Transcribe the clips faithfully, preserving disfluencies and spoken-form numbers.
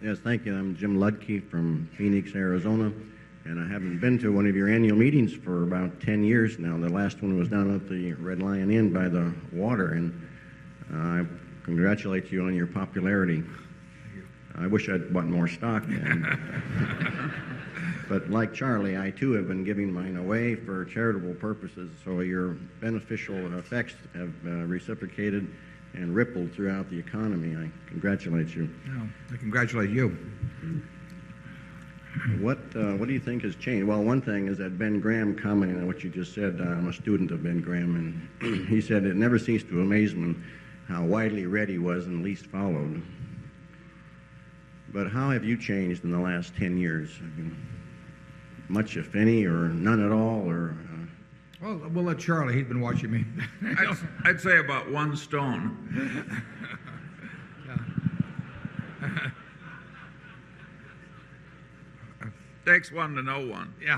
Yes, thank you. I'm Jim Ludke from Phoenix, Arizona, and I haven't been to one of your annual meetings for about ten years now. The last one was down at the Red Lion Inn by the water, and uh, I congratulate you on your popularity. I wish I'd bought more stock then. But like Charlie, I too have been giving mine away for charitable purposes, so your beneficial effects have uh, reciprocated and rippled throughout the economy. I congratulate you. No, I congratulate you. What uh, what do you think has changed? Well, one thing is that Ben Graham, commenting on what you just said, uh, I'm a student of Ben Graham, and he said it never ceased to amaze him how widely read he was and least followed. But how have you changed in the last ten years? I mean, much, if any, or none at all, or... Uh... Well, we'll let Charlie. He's been watching me. I'd, I'd say about one stone. Takes one to know one. Yeah.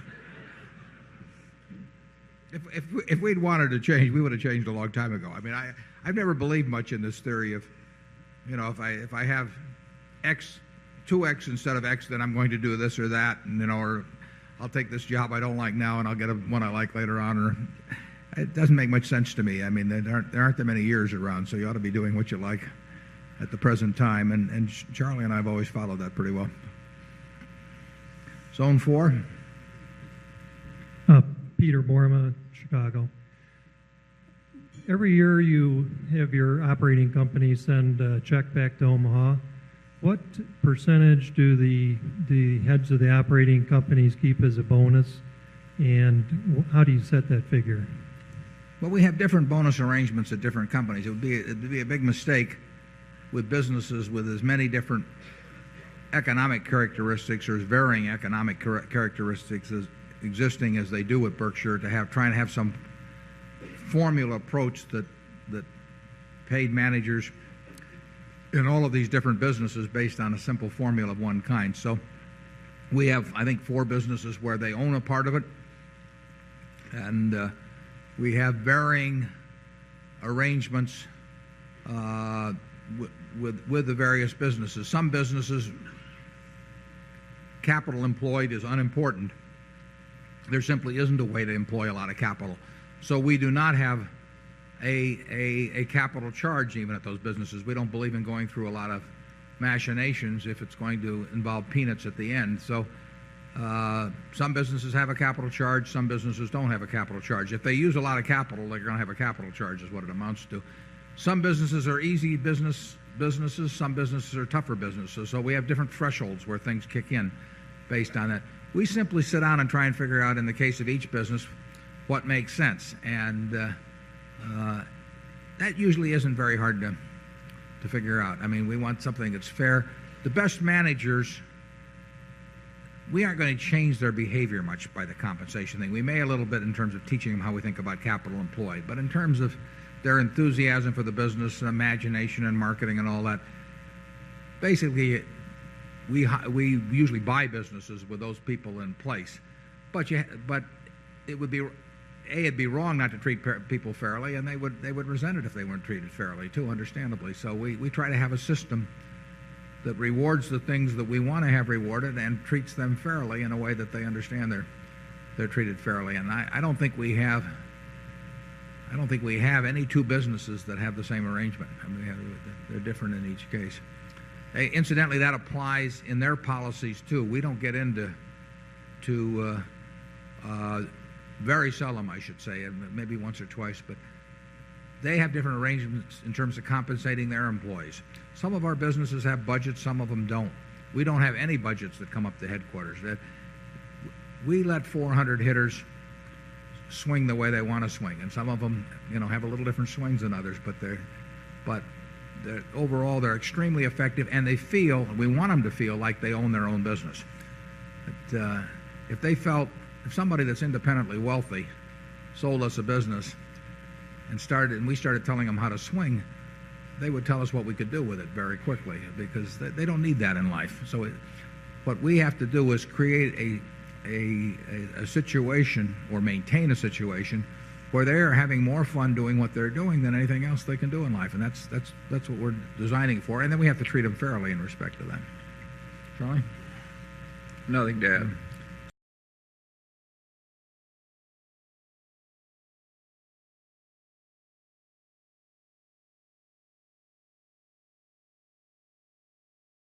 if, if, if we'd wanted to change, we would have changed a long time ago. I mean, I, I've never believed much in this theory of, you know, if I, if I have X, two X instead of X, then I'm going to do this or that, and, you know, or I'll take this job I don't like now and I'll get a, one I like later on. Or it doesn't make much sense to me. I mean, there aren't, there aren't that many years around, so you ought to be doing what you like at the present time. And, and Charlie and I have always followed that pretty well. Zone four. Uh, Peter Borma, Chicago. Every year you have your operating company send a check back to Omaha. What percentage do the the heads of the operating companies keep as a bonus, and how do you set that figure? Well, we have different bonus arrangements at different companies. It would be, it would be a big mistake with businesses with as many different economic characteristics or as varying economic characteristics as existing as they do at Berkshire to have try and have some formula approach that that paid managers in all of these different businesses based on a simple formula of one kind. So we have, I think, four businesses where they own a part of it, and uh, we have varying arrangements uh, with, with with the various businesses. Some businesses, capital employed is unimportant. There simply isn't a way to employ a lot of capital. So we do not have a, a, a capital charge even at those businesses. We don't believe in going through a lot of machinations if it's going to involve peanuts at the end. So uh, some businesses have a capital charge, some businesses don't have a capital charge. If they use a lot of capital, they're going to have a capital charge is what it amounts to. Some businesses are easy business businesses, some businesses are tougher businesses. So we have different thresholds where things kick in based on that. We simply sit down and try and figure out, in the case of each business, what makes sense. And uh, uh, that usually isn't very hard to, to figure out. I mean, we want something that's fair. The best managers, we aren't going to change their behavior much by the compensation thing. We may a little bit in terms of teaching them how we think about capital employed. But in terms of their enthusiasm for the business and imagination and marketing and all that, basically, we, we usually buy businesses with those people in place. But, you, but it would be, A, it'd be wrong not to treat people fairly, and they would, they would resent it if they weren't treated fairly, too, understandably. So we, we try to have a system that rewards the things that we want to have rewarded and treats them fairly in a way that they understand they're, they're treated fairly. And I, I don't think we have, I don't think we have any two businesses that have the same arrangement. I mean, they're different in each case. Hey, incidentally, that applies in their policies too. We don't get into to uh, uh, very seldom, I should say, maybe once or twice, but they have different arrangements in terms of compensating their employees. Some of our businesses have budgets, some of them don't. We don't have any budgets that come up to headquarters. That we let four hundred hitters swing the way they want to swing, and some of them, you know, have a little different swings than others, but they're, but they're, overall they're extremely effective, and they feel, we want them to feel like they own their own business. But, uh, if they felt, if somebody that's independently wealthy sold us a business and started, and we started telling them how to swing, they would tell us what we could do with it very quickly, because they, they don't need that in life. So it, what we have to do is create a, a, a, a situation or maintain a situation where they're having more fun doing what they're doing than anything else they can do in life. And that's, that's, that's what we're designing for. And then we have to treat them fairly in respect to that. Charlie? Nothing to add.